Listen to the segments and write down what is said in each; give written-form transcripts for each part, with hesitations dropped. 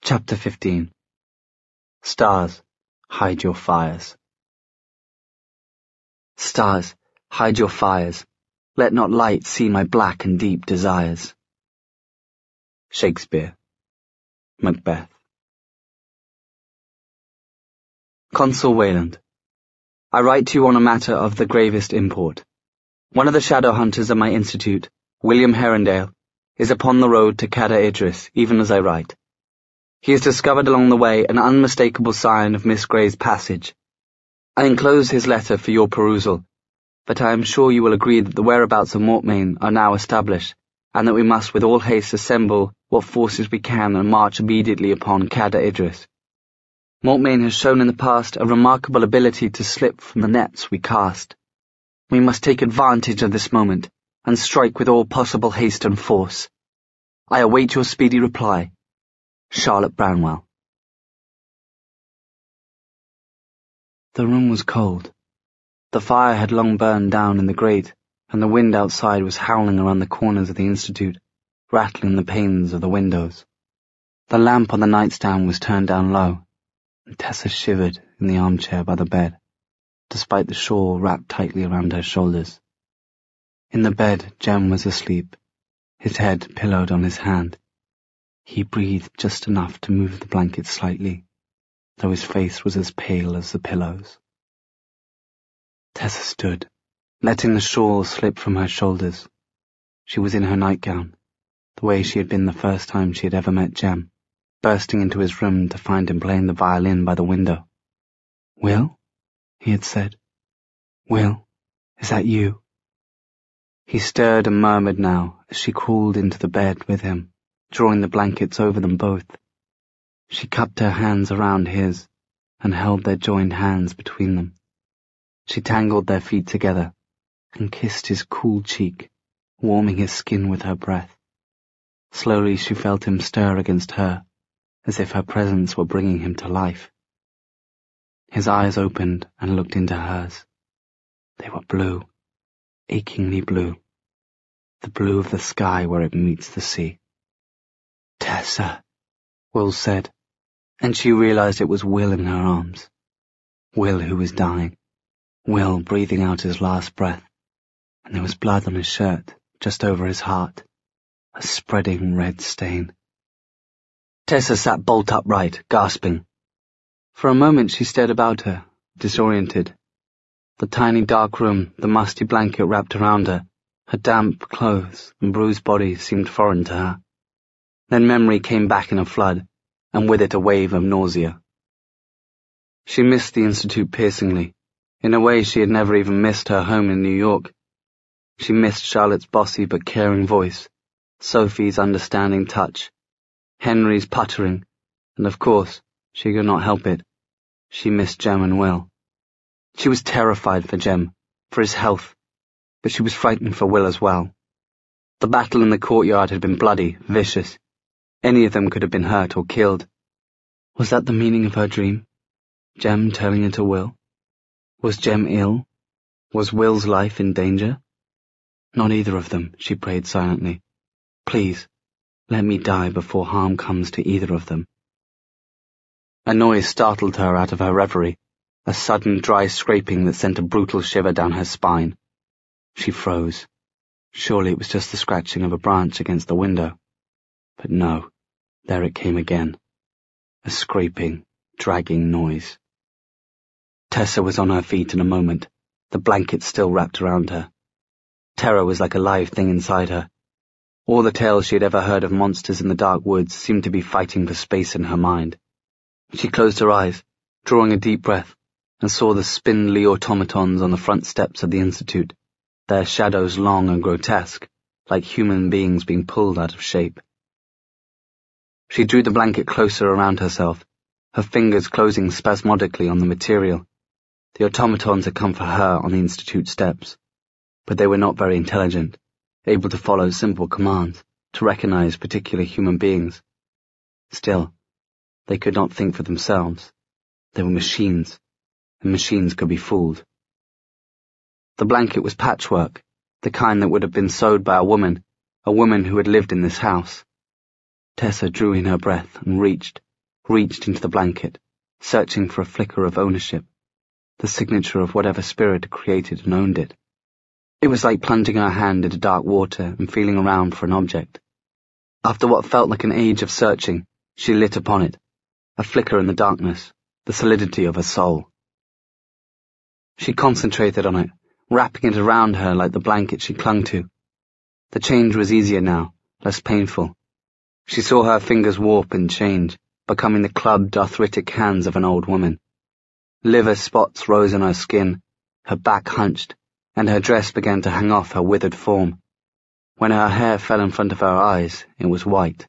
Chapter 15. Stars, hide your fires. Stars, hide your fires. Let not light see my black and deep desires. Shakespeare. Macbeth. Consul Wayland. I write to you on a matter of the gravest import. One of the shadow hunters of my institute, William Herondale, is upon the road to Cadair Idris, even as I write. He has discovered along the way an unmistakable sign of Miss Grey's passage. I enclose his letter for your perusal, but I am sure you will agree that the whereabouts of Mortmain are now established, and that we must with all haste assemble what forces we can and march immediately upon Cadair Idris. Mortmain has shown in the past a remarkable ability to slip from the nets we cast. We must take advantage of this moment, and strike with all possible haste and force. I await your speedy reply. Charlotte Branwell. The room was cold. The fire had long burned down in the grate, and the wind outside was howling around the corners of the institute, rattling the panes of the windows. The lamp on the nightstand was turned down low, and Tessa shivered in the armchair by the bed, despite the shawl wrapped tightly around her shoulders. In the bed, Jem was asleep, his head pillowed on his hand. He breathed just enough to move the blanket slightly, though his face was as pale as the pillows. Tessa stood, letting the shawl slip from her shoulders. She was in her nightgown, the way she had been the first time she had ever met Jem, bursting into his room to find him playing the violin by the window. "Will?" he had said. "Will, is that you?" He stirred and murmured now as she crawled into the bed with him, drawing the blankets over them both. She cupped her hands around his and held their joined hands between them. She tangled their feet together and kissed his cool cheek, warming his skin with her breath. Slowly she felt him stir against her, as if her presence were bringing him to life. His eyes opened and looked into hers. They were blue, achingly blue, the blue of the sky where it meets the sea. "Tessa," Will said, and she realized it was Will in her arms. Will who was dying. Will breathing out his last breath, and there was blood on his shirt, just over his heart, a spreading red stain. Tessa sat bolt upright, gasping. For a moment she stared about her, disoriented. The tiny dark room, the musty blanket wrapped around her, her damp clothes and bruised body seemed foreign to her. Then memory came back in a flood, and with it a wave of nausea. She missed the institute piercingly, in a way she had never even missed her home in New York. She missed Charlotte's bossy but caring voice, Sophie's understanding touch, Henry's puttering, and of course, she could not help it. She missed Jem and Will. She was terrified for Jem, for his health, but she was frightened for Will as well. The battle in the courtyard had been bloody, vicious. Any of them could have been hurt or killed. Was that the meaning of her dream? Jem telling it to Will? Was Jem ill? Was Will's life in danger? Not either of them, she prayed silently. Please, let me die before harm comes to either of them. A noise startled her out of her reverie, a sudden dry scraping that sent a brutal shiver down her spine. She froze. Surely it was just the scratching of a branch against the window. But no, there it came again. A scraping, dragging noise. Tessa was on her feet in a moment, the blanket still wrapped around her. Terror was like a live thing inside her. All the tales she had ever heard of monsters in the dark woods seemed to be fighting for space in her mind. She closed her eyes, drawing a deep breath, and saw the spindly automatons on the front steps of the institute, their shadows long and grotesque, like human beings being pulled out of shape. She drew the blanket closer around herself, her fingers closing spasmodically on the material. The automatons had come for her on the institute steps, but they were not very intelligent, able to follow simple commands, to recognize particular human beings. Still, they could not think for themselves. They were machines, and machines could be fooled. The blanket was patchwork, the kind that would have been sewed by a woman who had lived in this house. Tessa drew in her breath and reached, reached into the blanket, searching for a flicker of ownership, the signature of whatever spirit created and owned it. It was like plunging her hand into dark water and feeling around for an object. After what felt like an age of searching, she lit upon it, a flicker in the darkness, the solidity of her soul. She concentrated on it, wrapping it around her like the blanket she clung to. The change was easier now, less painful. She saw her fingers warp and change, becoming the clubbed, arthritic hands of an old woman. Liver spots rose on her skin, her back hunched, and her dress began to hang off her withered form. When her hair fell in front of her eyes, it was white.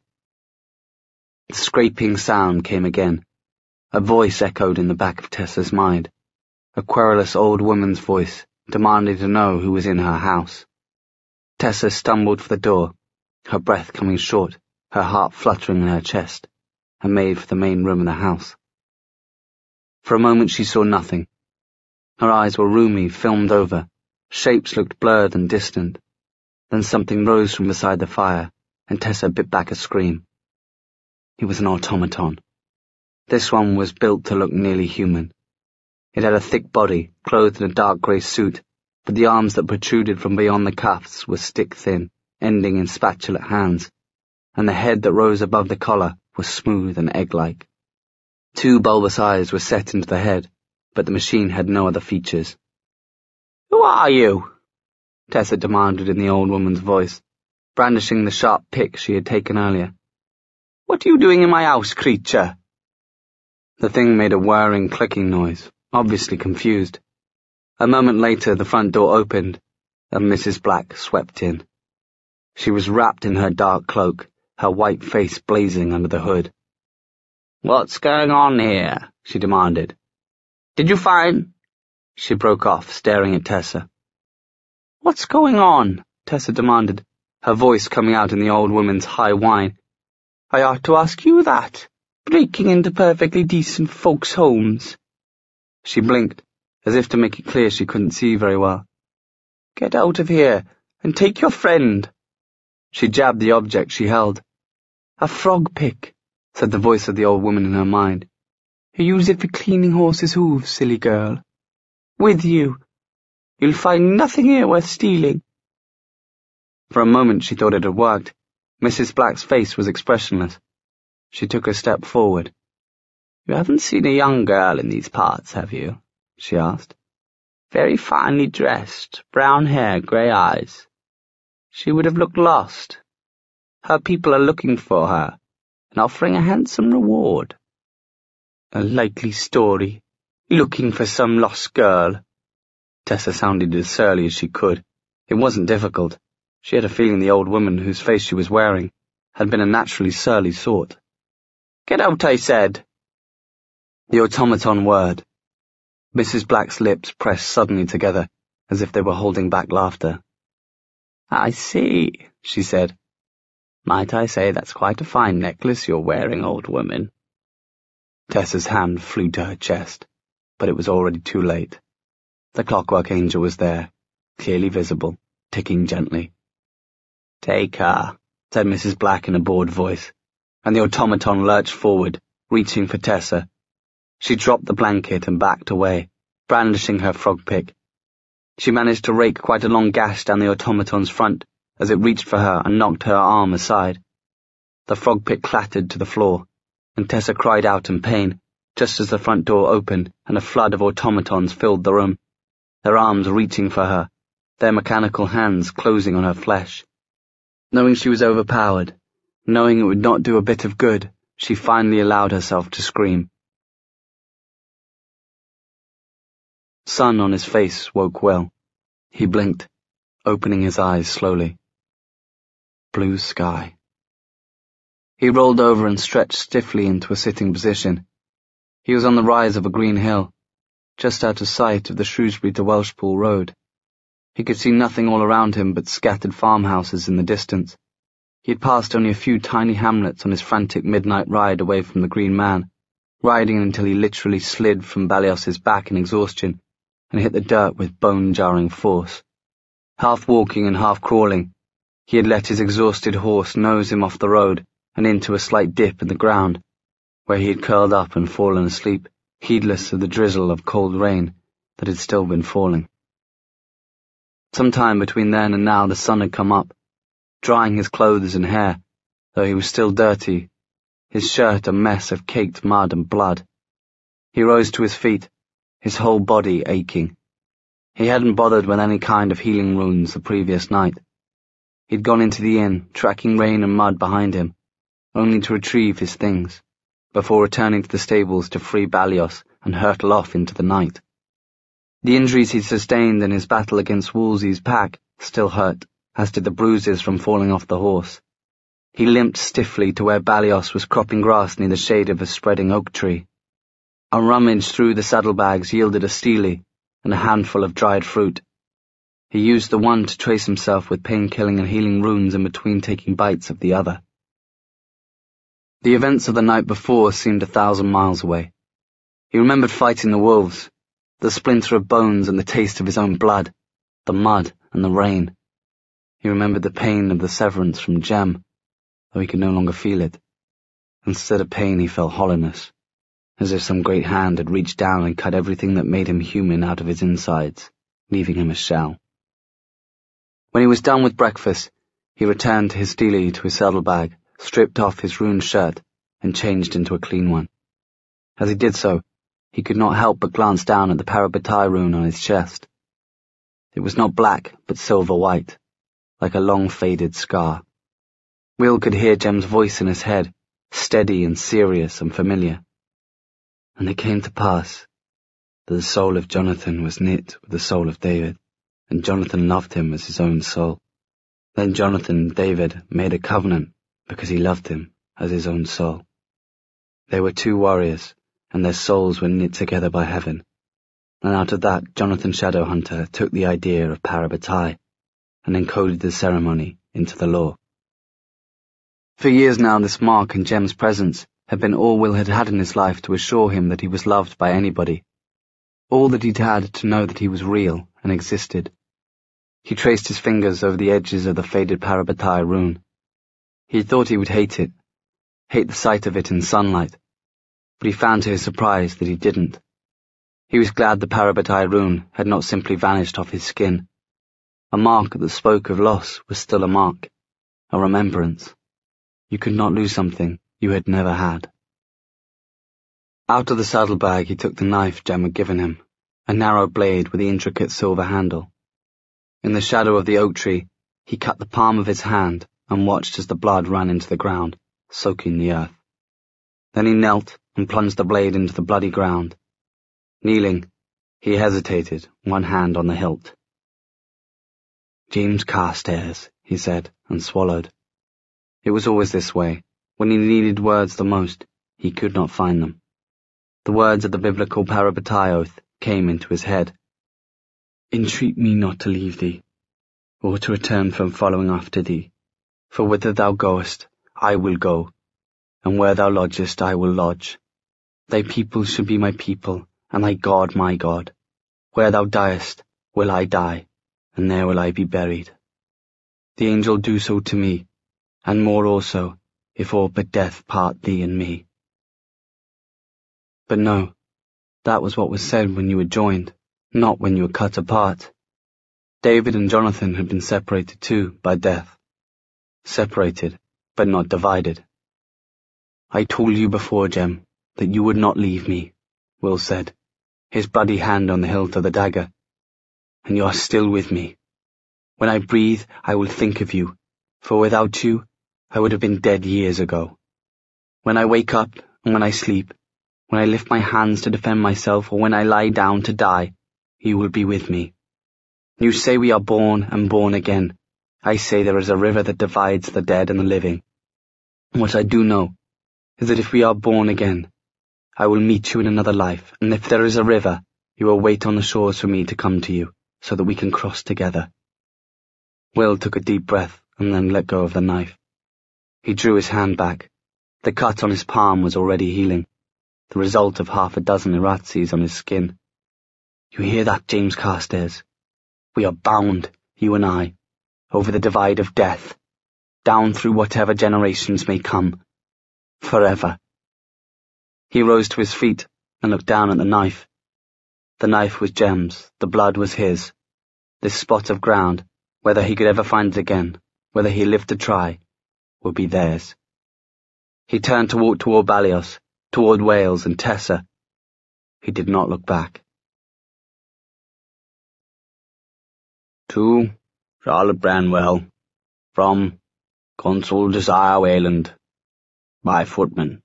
The scraping sound came again. A voice echoed in the back of Tessa's mind. A querulous old woman's voice, demanding to know who was in her house. Tessa stumbled for the door, her breath coming short, her heart fluttering in her chest, and made for the main room of the house. For a moment she saw nothing. Her eyes were roomy, filmed over. Shapes looked blurred and distant. Then something rose from beside the fire, and Tessa bit back a scream. It was an automaton. This one was built to look nearly human. It had a thick body, clothed in a dark grey suit, but the arms that protruded from beyond the cuffs were stick-thin, ending in spatulate hands, and the head that rose above the collar was smooth and egg-like. 2 bulbous eyes were set into the head, but the machine had no other features. "Who are you?" Tessa demanded in the old woman's voice, brandishing the sharp pick she had taken earlier. "What are you doing in my house, creature?" The thing made a whirring, clicking noise, obviously confused. A moment later the front door opened, and Mrs. Black swept in. She was wrapped in her dark cloak, her white face blazing under the hood. "What's going on here?" she demanded. "Did you find—" She broke off, staring at Tessa. "What's going on?" Tessa demanded, her voice coming out in the old woman's high whine. "I ought to ask you that, breaking into perfectly decent folks' homes." She blinked, as if to make it clear she couldn't see very well. "Get out of here, and take your friend." She jabbed the object she held. "A frog pick," said the voice of the old woman in her mind. "You use it for cleaning horses' hooves, silly girl. With you. You'll find nothing here worth stealing." For a moment she thought it had worked. Mrs. Black's face was expressionless. She took a step forward. "You haven't seen a young girl in these parts, have you?" she asked. "Very finely dressed, brown hair, grey eyes. She would have looked lost. Her people are looking for her, and offering a handsome reward." "A likely story. Looking for some lost girl." Tessa sounded as surly as she could. It wasn't difficult. She had a feeling the old woman whose face she was wearing had been a naturally surly sort. "Get out, I said." The automaton whirred. Mrs. Black's lips pressed suddenly together, as if they were holding back laughter. "I see," she said. "Might I say that's quite a fine necklace you're wearing, old woman?" Tessa's hand flew to her chest, but it was already too late. The clockwork angel was there, clearly visible, ticking gently. "Take her," said Mrs. Black in a bored voice, and the automaton lurched forward, reaching for Tessa. She dropped the blanket and backed away, brandishing her frog pick. She managed to rake quite a long gash down the automaton's front as it reached for her and knocked her arm aside. The frog pick clattered to the floor, and Tessa cried out in pain, just as the front door opened and a flood of automatons filled the room, their arms reaching for her, their mechanical hands closing on her flesh. Knowing she was overpowered, knowing it would not do a bit of good, she finally allowed herself to scream. Sun on his face woke Will. He blinked, opening his eyes slowly. Blue sky. He rolled over and stretched stiffly into a sitting position. He was on the rise of a green hill, just out of sight of the Shrewsbury to Welshpool road. He could see nothing all around him but scattered farmhouses in the distance. He had passed only a few tiny hamlets on his frantic midnight ride away from the Green Man, riding until he literally slid from Balios's back in exhaustion and hit the dirt with bone-jarring force. Half walking and half crawling, he had let his exhausted horse nose him off the road and into a slight dip in the ground. where he had curled up and fallen asleep, heedless of the drizzle of cold rain that had still been falling. Some time between then and now the sun had come up, drying his clothes and hair, though he was still dirty, his shirt a mess of caked mud and blood. He rose to his feet, his whole body aching. He hadn't bothered with any kind of healing runes the previous night. He'd gone into the inn, tracking rain and mud behind him, only to retrieve his things, before returning to the stables to free Balios and hurtle off into the night. The injuries he'd sustained in his battle against Wolsey's pack still hurt, as did the bruises from falling off the horse. He limped stiffly to where Balios was cropping grass near the shade of a spreading oak tree. A rummage through the saddlebags yielded a steely and a handful of dried fruit. He used the one to trace himself with pain-killing and healing runes in between taking bites of the other. The events of the night before seemed 1,000 miles away. He remembered fighting the wolves, the splinter of bones and the taste of his own blood, the mud and the rain. He remembered the pain of the severance from Jem, though he could no longer feel it. Instead of pain he felt hollowness, as if some great hand had reached down and cut everything that made him human out of his insides, leaving him a shell. When he was done with breakfast, he returned to his stele to his saddlebag, stripped off his ruined shirt, and changed into a clean one. As he did so, he could not help but glance down at the Parabatai rune on his chest. It was not black, but silver-white, like a long-faded scar. Will could hear Jem's voice in his head, steady and serious and familiar. And it came to pass that the soul of Jonathan was knit with the soul of David, and Jonathan loved him as his own soul. Then Jonathan and David made a covenant because he loved him as his own soul. They were two warriors, and their souls were knit together by heaven. And out of that, Jonathan Shadowhunter took the idea of Parabatai and encoded the ceremony into the law. For years now, this mark and Jem's presence had been all Will had had in his life to assure him that he was loved by anybody. All that he'd had to know that he was real and existed. He traced his fingers over the edges of the faded Parabatai rune. He thought he would hate it, hate the sight of it in sunlight, but he found to his surprise that he didn't. He was glad the Parabatai rune had not simply vanished off his skin. A mark that spoke of loss was still a mark, a remembrance. You could not lose something you had never had. Out of the saddlebag he took the knife Jem had given him, a narrow blade with the intricate silver handle. In the shadow of the oak tree, he cut the palm of his hand and watched as the blood ran into the ground, soaking the earth. Then he knelt and plunged the blade into the bloody ground. Kneeling, he hesitated, one hand on the hilt. "James Carstairs," he said, and swallowed. It was always this way. When he needed words the most, he could not find them. The words of the biblical Parabatai oath came into his head. "Entreat me not to leave thee, or to return from following after thee. For whither thou goest, I will go, and where thou lodgest, I will lodge. Thy people shall be my people, and thy God my God. Where thou diest, will I die, and there will I be buried. The angel do so to me, and more also, if aught but death part thee and me." But no, that was what was said when you were joined, not when you were cut apart. David and Jonathan had been separated too by death. Separated, but not divided. "I told you before, Jem, that you would not leave me," Will said, his bloody hand on the hilt of the dagger. "And you are still with me. When I breathe, I will think of you, for without you, I would have been dead years ago. When I wake up and when I sleep, when I lift my hands to defend myself or when I lie down to die, you will be with me. You say we are born and born again. I say there is a river that divides the dead and the living. What I do know is that if we are born again, I will meet you in another life, and if there is a river, you will wait on the shores for me to come to you, so that we can cross together." Will took a deep breath and then let go of the knife. He drew his hand back. The cut on his palm was already healing, the result of 6 Iratzis on his skin. "You hear that, James Carstairs? We are bound, you and I, over the divide of death, down through whatever generations may come, forever." He rose to his feet and looked down at the knife. The knife was Jem's, the blood was his. This spot of ground, whether he could ever find it again, whether he lived to try, would be theirs. He turned to walk toward Balios, toward Wales and Tessa. He did not look back. To Charlotte Branwell, from Consul Josiah Wayland, by footman.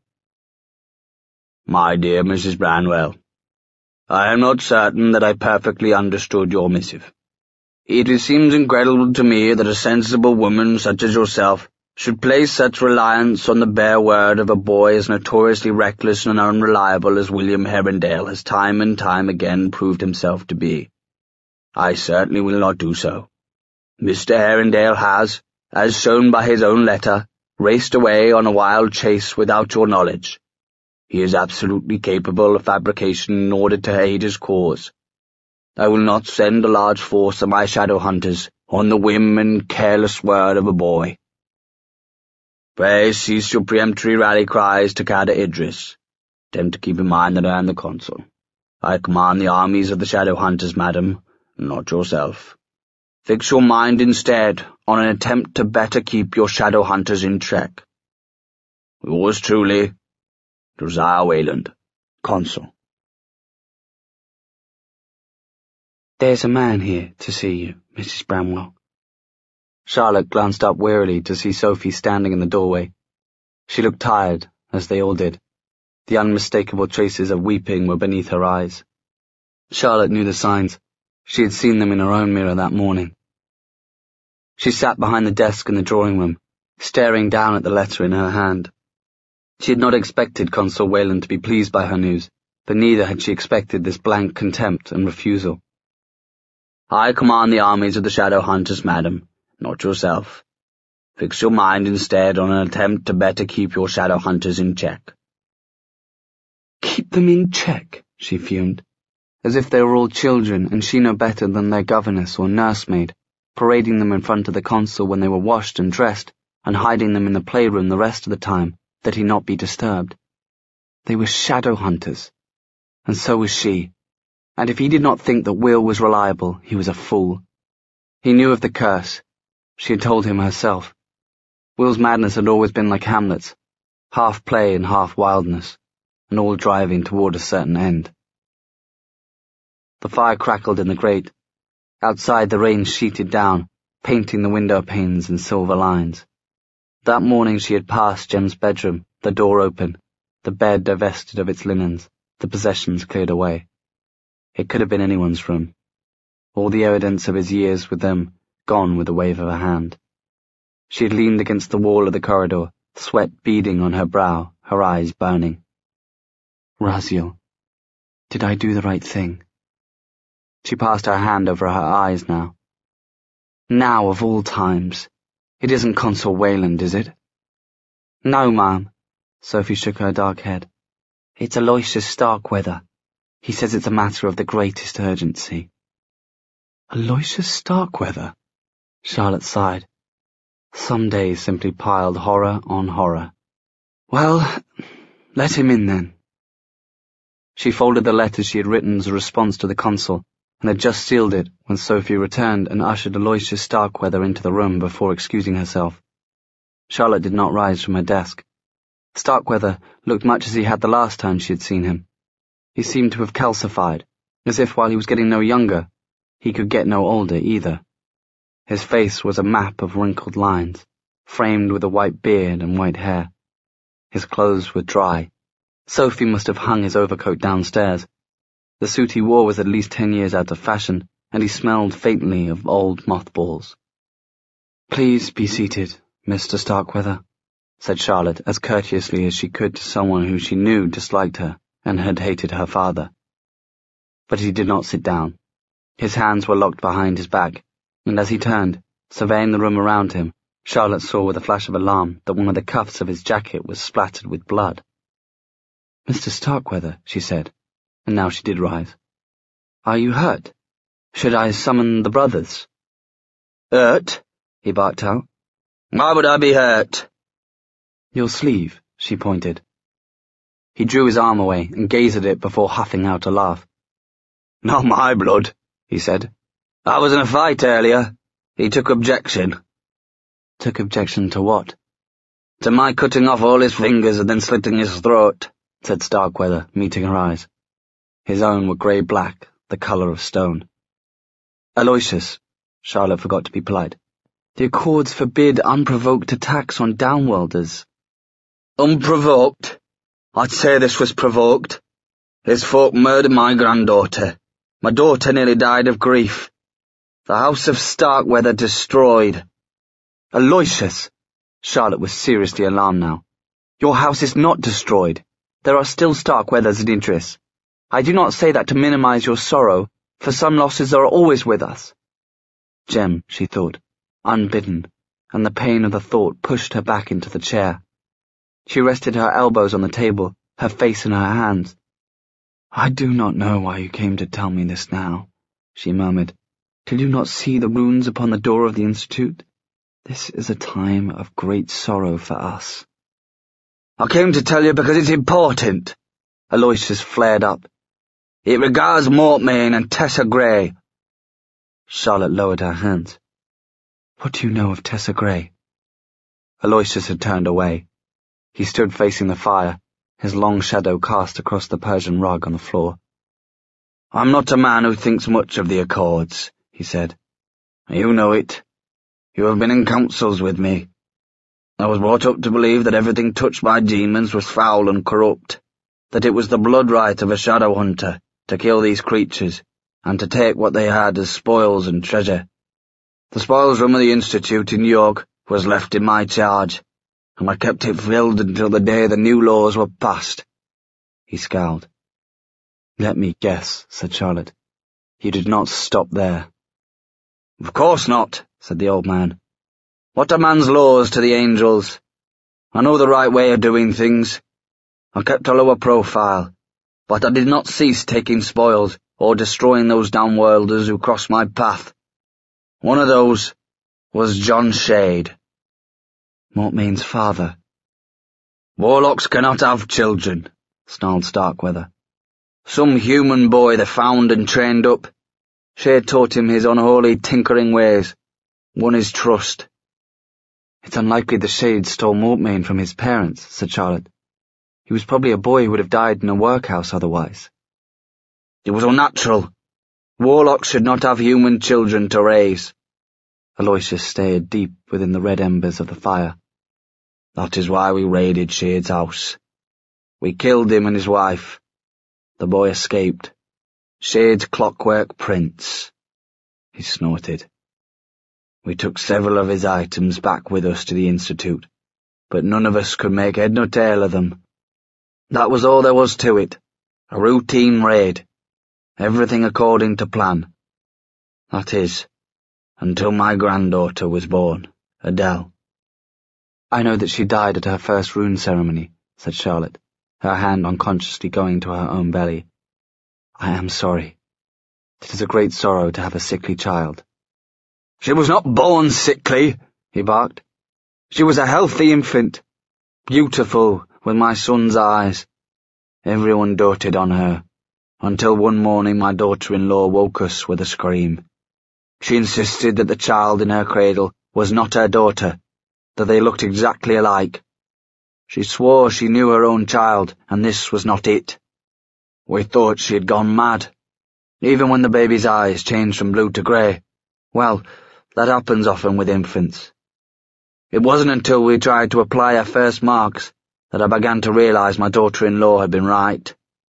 My dear Mrs. Branwell, I am not certain that I perfectly understood your missive. It seems incredible to me that a sensible woman such as yourself should place such reliance on the bare word of a boy as notoriously reckless and unreliable as William Herondale has time and time again proved himself to be. I certainly will not do so. Mr. Herondale has, as shown by his own letter, raced away on a wild chase without your knowledge. He is absolutely capable of fabrication in order to aid his cause. I will not send a large force of my shadow hunters on the whim and careless word of a boy. Pray cease your peremptory rally cries to Cada Idris. Attempt to keep in mind that I am the consul. I command the armies of the shadow hunters, madam, not yourself. Fix your mind instead on an attempt to better keep your shadow hunters in check. Yours truly, Josiah Wayland, Consul. There's a man here to see you, Mrs. Bramwell. Charlotte glanced up wearily to see Sophie standing in the doorway. She looked tired, as they all did. The unmistakable traces of weeping were beneath her eyes. Charlotte knew the signs. She had seen them in her own mirror that morning. She sat behind the desk in the drawing room, staring down at the letter in her hand. She had not expected Consul Wayland to be pleased by her news, but neither had she expected this blank contempt and refusal. I command the armies of the shadow hunters, madam, not yourself. Fix your mind instead on an attempt to better keep your shadow hunters in check. Keep them in check, she fumed, as if they were all children and she no better than their governess or nursemaid, parading them in front of the consul when they were washed and dressed, and hiding them in the playroom the rest of the time, that he not be disturbed. They were shadow hunters, and so was she, and if he did not think that Will was reliable, he was a fool. He knew of the curse. She had told him herself. Will's madness had always been like Hamlet's, half play and half wildness, and all driving toward a certain end. The fire crackled in the grate. Outside the rain sheeted down, painting the window panes in silver lines. That morning she had passed Jem's bedroom, the door open, the bed divested of its linens, the possessions cleared away. It could have been anyone's room. All the evidence of his years with them gone with a wave of a hand. She had leaned against the wall of the corridor, sweat beading on her brow, her eyes burning. Raziel, did I do the right thing? She passed her hand over her eyes now. Now of all times. It isn't Consul Wayland, is it? No, ma'am. Sophie shook her dark head. It's Aloysius Starkweather. He says it's a matter of the greatest urgency. Aloysius Starkweather? Charlotte sighed. Some days simply piled horror on horror. Well, let him in then. She folded the letter she had written as a response to the consul, and had just sealed it when Sophie returned and ushered Aloysius Starkweather into the room before excusing herself. Charlotte did not rise from her desk. Starkweather looked much as he had the last time she had seen him. He seemed to have calcified, as if while he was getting no younger, he could get no older either. His face was a map of wrinkled lines, framed with a white beard and white hair. His clothes were dry. Sophie must have hung his overcoat downstairs. The suit he wore was at least 10 years out of fashion, and he smelled faintly of old mothballs. "Please be seated, Mr. Starkweather," said Charlotte as courteously as she could to someone who she knew disliked her and had hated her father. But he did not sit down. His hands were locked behind his back, and as he turned, surveying the room around him, Charlotte saw with a flash of alarm that one of the cuffs of his jacket was splattered with blood. "Mr. Starkweather," she said, and now she did rise. "Are you hurt? Should I summon the brothers?" "Hurt?" he barked out. "Why would I be hurt?" "Your sleeve," she pointed. He drew his arm away and gazed at it before huffing out a laugh. "Not my blood," he said. "I was in a fight earlier. He took objection." Took objection to what? "To my cutting off all his fingers and then slitting his throat," said Starkweather, meeting her eyes. His own were grey-black, the colour of stone. "Aloysius," Charlotte forgot to be polite, "the Accords forbid unprovoked attacks on Downworlders." "Unprovoked? I'd say this was provoked. His folk murdered my granddaughter. My daughter nearly died of grief. The House of Starkweather destroyed." "Aloysius!" Charlotte was seriously alarmed now. "Your house is not destroyed. There are still Starkweathers in Idris. I do not say that to minimize your sorrow, for some losses are always with us." Jem, she thought, unbidden, and the pain of the thought pushed her back into the chair. She rested her elbows on the table, her face in her hands. "I do not know why you came to tell me this now," she murmured. "Did you not see the runes upon the door of the Institute? This is a time of great sorrow for us." "I came to tell you because it's important," Aloysius flared up. "It regards Mortmain and Tessa Gray." Charlotte lowered her hands. "What do you know of Tessa Gray?" Aloysius had turned away. He stood facing the fire, his long shadow cast across the Persian rug on the floor. "I'm not a man who thinks much of the Accords," he said. "You know it. You have been in councils with me. I was brought up to believe that everything touched by demons was foul and corrupt, that it was the blood right of a shadow hunter to kill these creatures, and to take what they had as spoils and treasure. The spoils room of the Institute in York was left in my charge, and I kept it filled until the day the new laws were passed." He scowled. "Let me guess," said Charlotte. "You did not stop there." "Of course not," said the old man. "What are man's laws to the angels? I know the right way of doing things. I kept a lower profile, but I did not cease taking spoils or destroying those downworlders who crossed my path. One of those was John Shade." "Mortmain's father?" "Warlocks cannot have children," snarled Starkweather. "Some human boy they found and trained up. Shade taught him his unholy tinkering ways, won his trust." "It's unlikely the Shade stole Mortmain from his parents," said Charlotte. "He was probably a boy who would have died in a workhouse otherwise." "It was unnatural. Warlocks should not have human children to raise." Aloysius stared deep within the red embers of the fire. "That is why we raided Shade's house. We killed him and his wife. The boy escaped. Shade's clockwork prince." He snorted. "We took several of his items back with us to the Institute, but none of us could make head nor tail of them. That was all there was to it. A routine raid. Everything according to plan. That is, until my granddaughter was born, Adele." "I know that she died at her first rune ceremony," said Charlotte, her hand unconsciously going to her own belly. "I am sorry. It is a great sorrow to have a sickly child." "She was not born sickly," he barked. "She was a healthy infant, beautiful with my son's eyes. Everyone doted on her, until one morning my daughter-in-law woke us with a scream. She insisted that the child in her cradle was not her daughter, that they looked exactly alike. She swore she knew her own child, and this was not it. We thought she had gone mad, even when the baby's eyes changed from blue to grey. Well, that happens often with infants. It wasn't until we tried to apply her first marks that I began to realise my daughter-in-law had been right.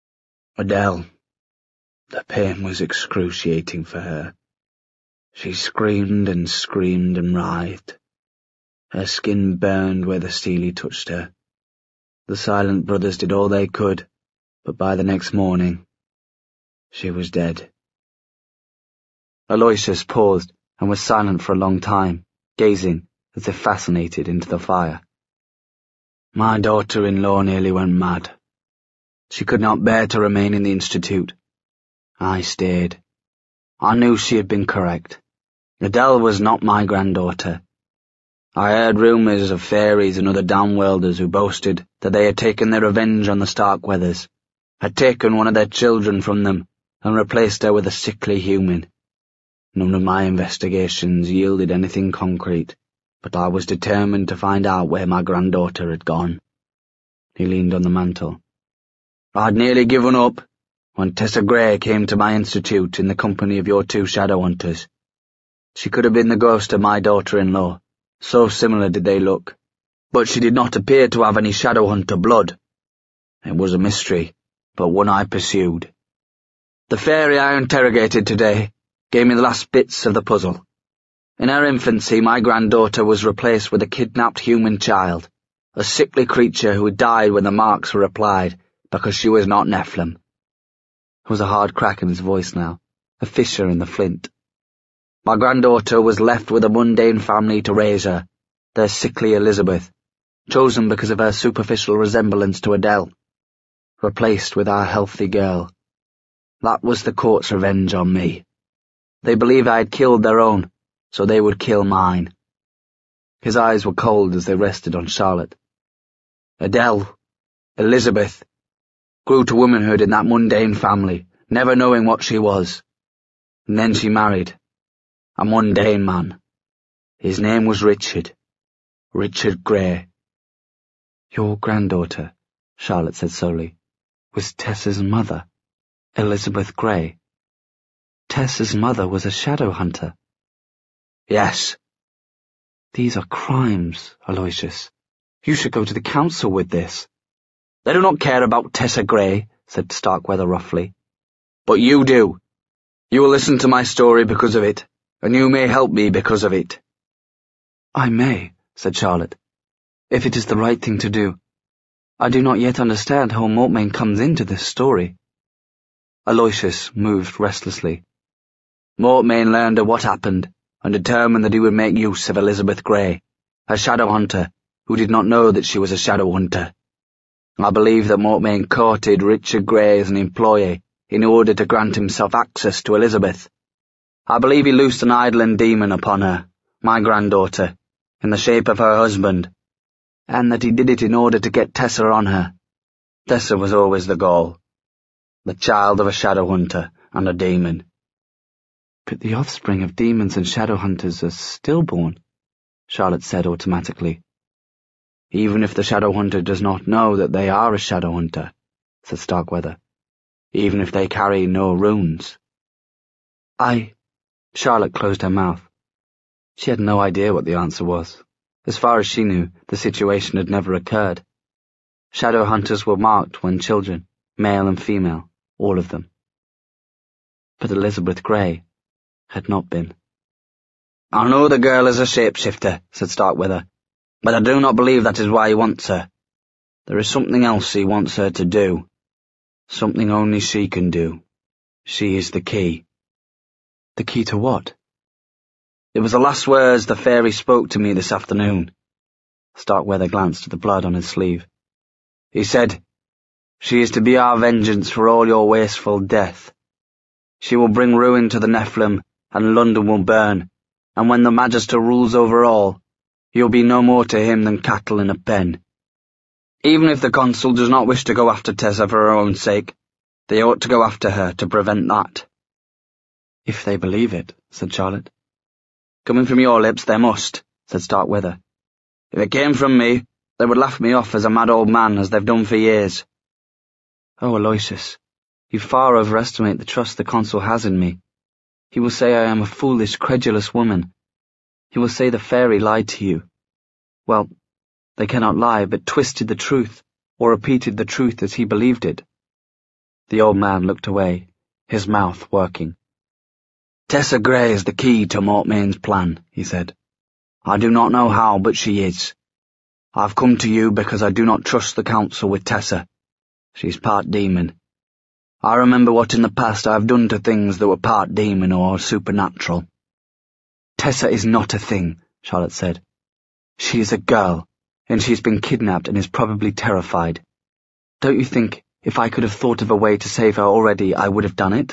Adele. The pain was excruciating for her. She screamed and writhed. Her skin burned where the Steely touched her. The Silent Brothers did all they could, but by the next morning, she was dead." Aloysius paused and was silent for a long time, gazing, as if fascinated, into the fire. "My daughter-in-law nearly went mad. She could not bear to remain in the Institute. I stayed. I knew she had been correct. Adele was not my granddaughter. I heard rumours of fairies and other downworlders who boasted that they had taken their revenge on the Starkweathers, had taken one of their children from them and replaced her with a sickly human. None of my investigations yielded anything concrete, but I was determined to find out where my granddaughter had gone. He leaned on the mantel. I'd nearly given up when Tessa Gray came to my institute in the company of your two shadow hunters. She could have been the ghost of my daughter-in-law, so similar did they look, but she did not appear to have any shadow hunter blood. It was a mystery, but one I pursued. The fairy I interrogated today gave me the last bits of the puzzle. In her infancy, my granddaughter was replaced with a kidnapped human child, a sickly creature who had died when the marks were applied because she was not Nephilim. There was a hard crack in his voice now, a fissure in the flint. My granddaughter was left with a mundane family to raise her, their sickly Elizabeth, chosen because of her superficial resemblance to Adele, replaced with our healthy girl. That was the court's revenge on me. They believed I had killed their own, so they would kill mine. His eyes were cold as they rested on Charlotte. Adele, Elizabeth, grew to womanhood in that mundane family, never knowing what she was. And then she married a mundane man. His name was Richard Gray. Your granddaughter, Charlotte said slowly, was Tessa's mother, Elizabeth Gray. Tessa's mother was a shadow hunter. Yes. These are crimes, Aloysius. You should go to the council with this. They do not care about Tessa Gray, said Starkweather roughly. But you do. You will listen to my story because of it, and you may help me because of it. I may, said Charlotte, if it is the right thing to do. I do not yet understand how Mortmain comes into this story. Aloysius moved restlessly. Mortmain learned of what happened, and determined that he would make use of Elizabeth Gray, a shadow hunter who did not know that she was a shadow hunter. I believe that Mortmain courted Richard Gray as an employee in order to grant himself access to Elizabeth. I believe he loosed an idling demon upon her, my granddaughter, in the shape of her husband, and that he did it in order to get Tessa on her. Tessa was always the goal, the child of a shadow hunter and a demon. But the offspring of demons and shadow hunters are stillborn, Charlotte said automatically. Even if the shadow hunter does not know that they are a shadow hunter, said Starkweather. Even if they carry no runes. Charlotte closed her mouth. She had no idea what the answer was. As far as she knew, the situation had never occurred. Shadow hunters were marked when children, male and female, all of them. But Elizabeth Gray had not been. I know the girl is a shapeshifter, said Starkweather, but I do not believe that is why he wants her. There is something else he wants her to do. Something only she can do. She is the key. The key to what? It was the last words the fairy spoke to me this afternoon. Starkweather glanced at the blood on his sleeve. He said, She is to be our vengeance for all your wasteful death. She will bring ruin to the Nephilim, and London will burn, and when the Magister rules over all, you'll be no more to him than cattle in a pen. Even if the consul does not wish to go after Tessa for her own sake, they ought to go after her to prevent that. If they believe it, said Charlotte. Coming from your lips, they must, said Starkweather. If it came from me, they would laugh me off as a mad old man, as they've done for years. Oh, Aloysius, you far overestimate the trust the consul has in me. He will say I am a foolish, credulous woman. He will say the fairy lied to you. Well, they cannot lie, but twisted the truth, or repeated the truth as he believed it. The old man looked away, his mouth working. Tessa Gray is the key to Mortmain's plan, he said. I do not know how, but she is. I've come to you because I do not trust the council with Tessa. She's part demon. I remember what in the past I have done to things that were part demon or supernatural. Tessa is not a thing, Charlotte said. She is a girl, and she's been kidnapped and is probably terrified. Don't you think, if I could have thought of a way to save her already, I would have done it?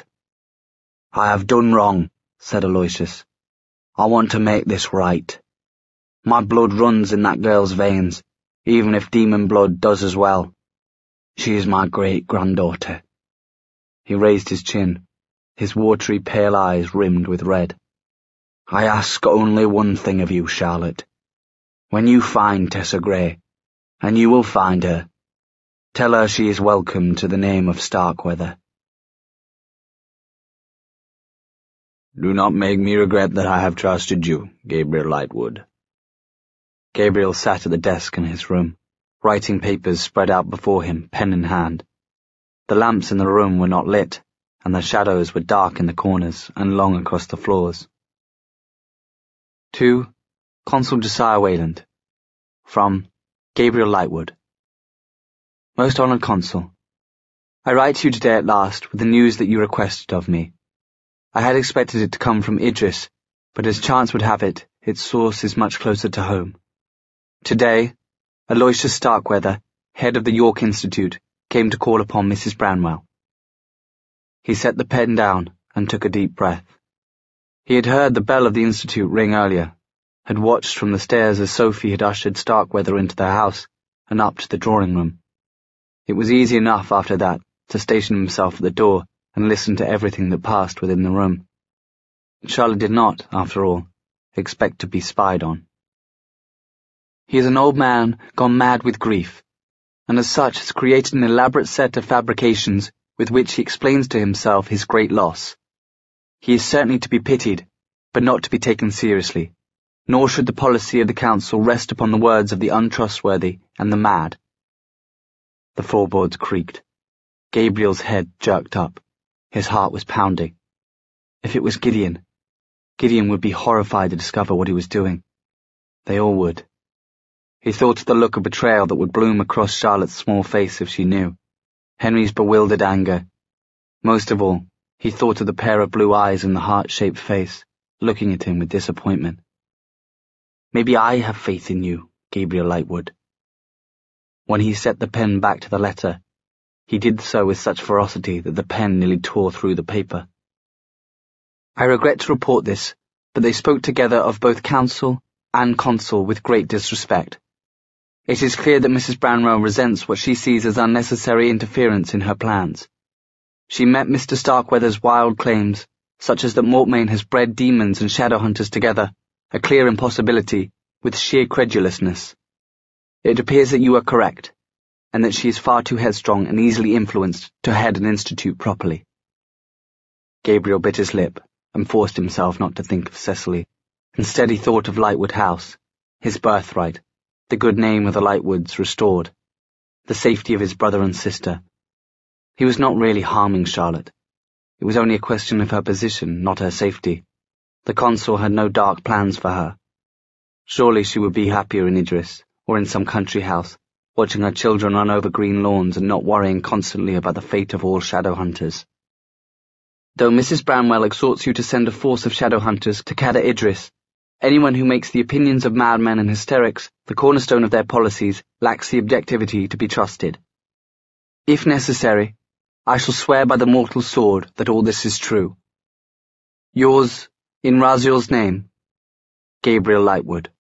I have done wrong, said Aloysius. I want to make this right. My blood runs in that girl's veins, even if demon blood does as well. She is my great-granddaughter." He raised his chin, his watery pale eyes rimmed with red. "I ask only one thing of you, Charlotte. When you find Tessa Gray, and you will find her, tell her she is welcome to the name of Starkweather." "Do not make me regret that I have trusted you, Gabriel Lightwood." Gabriel sat at the desk in his room, writing papers spread out before him, pen in hand. The lamps in the room were not lit, and the shadows were dark in the corners and long across the floors. To Consul Josiah Wayland. From Gabriel Lightwood. Most Honoured Consul, I write to you today at last with the news that you requested of me. I had expected it to come from Idris, but as chance would have it, its source is much closer to home. Today, Aloysius Starkweather, head of the York Institute, came to call upon Mrs. Branwell. He set the pen down and took a deep breath. He had heard the bell of the Institute ring earlier, had watched from the stairs as Sophie had ushered Starkweather into their house and up to the drawing room. It was easy enough after that to station himself at the door and listen to everything that passed within the room. Charlotte did not, after all, expect to be spied on. He is an old man gone mad with grief, and as such has created an elaborate set of fabrications with which he explains to himself his great loss. He is certainly to be pitied, but not to be taken seriously, nor should the policy of the Council rest upon the words of the untrustworthy and the mad. The floorboards creaked. Gabriel's head jerked up. His heart was pounding. If it was Gideon would be horrified to discover what he was doing. They all would. He thought of the look of betrayal that would bloom across Charlotte's small face if she knew, Henry's bewildered anger. Most of all, he thought of the pair of blue eyes in the heart-shaped face, looking at him with disappointment. Maybe I have faith in you, Gabriel Lightwood. When he set the pen back to the letter, he did so with such ferocity that the pen nearly tore through the paper. I regret to report this, but they spoke together of both Council and Consul with great disrespect. It is clear that Mrs. Branwell resents what she sees as unnecessary interference in her plans. She met Mr. Starkweather's wild claims, such as that Mortmain has bred demons and shadow hunters together, a clear impossibility, with sheer credulousness. It appears that you are correct, and that she is far too headstrong and easily influenced to head an institute properly. Gabriel bit his lip and forced himself not to think of Cecily. Instead he thought of Lightwood House, his birthright, the good name of the Lightwoods restored, the safety of his brother and sister. He was not really harming Charlotte. It was only a question of her position, not her safety. The Consul had no dark plans for her. Surely she would be happier in Idris, or in some country house, watching her children run over green lawns and not worrying constantly about the fate of all shadow hunters. Though Mrs. Branwell exhorts you to send a force of shadow hunters to Cadair Idris, anyone who makes the opinions of madmen and hysterics the cornerstone of their policies lacks the objectivity to be trusted. If necessary, I shall swear by the mortal sword that all this is true. Yours, in Raziel's name, Gabriel Lightwood.